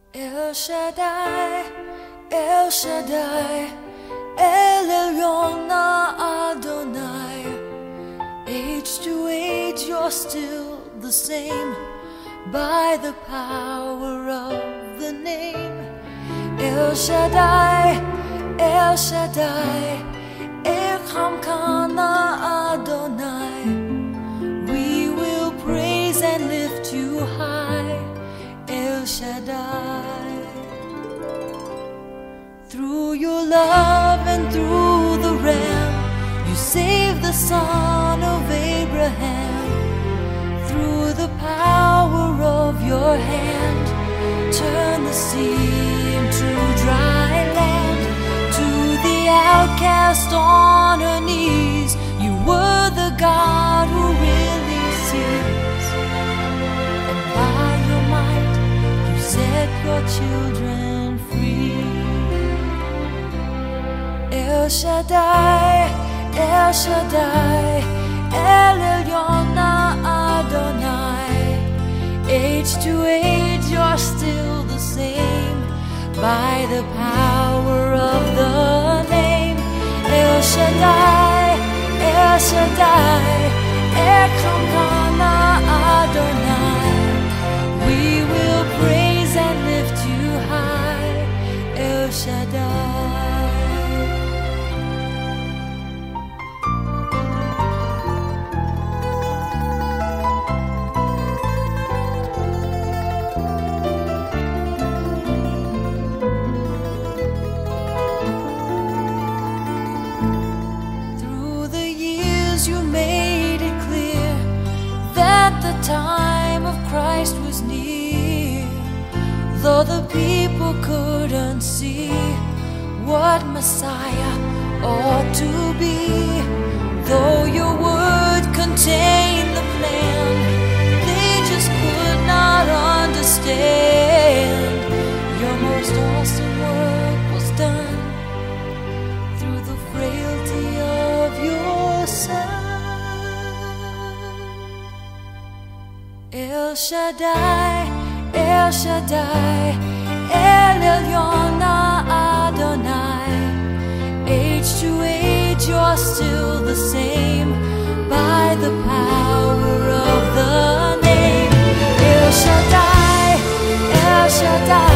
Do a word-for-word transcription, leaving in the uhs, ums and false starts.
El Shaddai, El Shaddai, El Elyon Adonai. Age to age you're still the same, by the power of the name. El Shaddai, El Shaddai, Elkamkana Adonai. We will praise and lift you high, El Shaddai. Through your love and through the Ram, you saved the son of Abraham. Through the power of your hand, turn the sea into dry land. To the outcast on her knees, you were the God who really sees. And by your might, you set your children free. El Shaddai, El Shaddai, El Elyon Adonai. Age to age you're still the same, by the power of the name. El Shaddai, El Shaddai, Elkamkana Adonai. We will praise and lift you high, El Shaddai. You made it clear that the time of Christ was near. Though the people couldn't see what Messiah ought to be, though your word contained the plan, they just could not understand. Your most awesome work was done through the frailty of your Son. El Shaddai, El Shaddai, El Elyon Adonai. Age to age you're still the same, by the power of the name. El Shaddai, El Shaddai.